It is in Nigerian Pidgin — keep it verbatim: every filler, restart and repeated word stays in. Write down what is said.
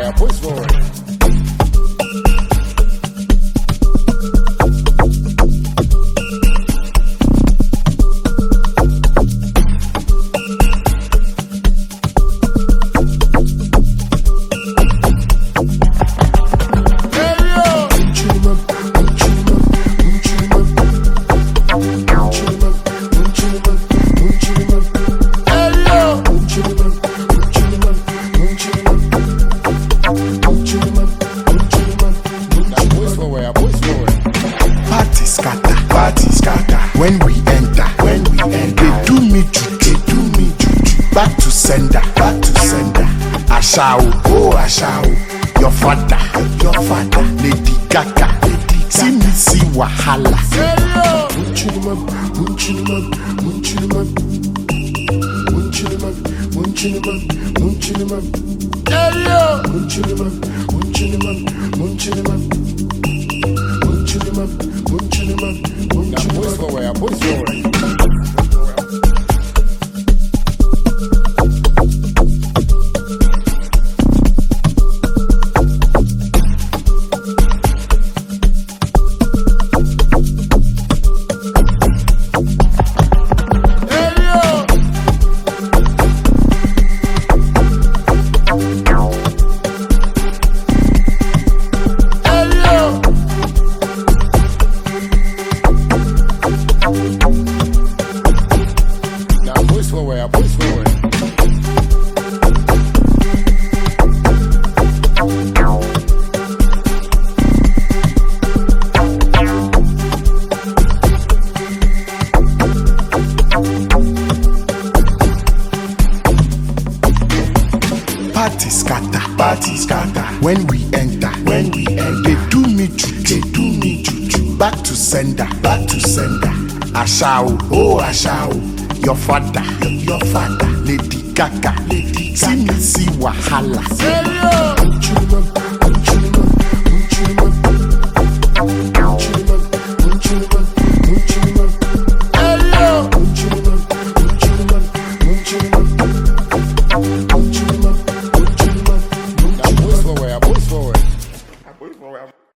forward, push forward. Party scatter, party scatter. When we enter, when we enter, they do me juju, they do me juju. Back to sender, back to sender. Ashao, oh Ashao, your father, your father. Lady Gaga, Lady Gaga. See me see wahala. Munchilima, munchilima, munchilima, munchilima, munchilima, munchilima, munchilima, munchilima, munchilima. Now push forward, push forward. Forward, push forward. Party scatter, party scatter. When we enter, when we enter, they do me juju, they do me juju. Back to sender, back to sender. Ashao, oh Ashao, your father, your father. Lady Gaga, Lady Gaga. See me see wahala. Munchilima, munchilima, munchilima, munchilima, munchilima, munchilima, munchilima, munchilima, munchilima, munchilima. Now push forward, push forward. Push forward.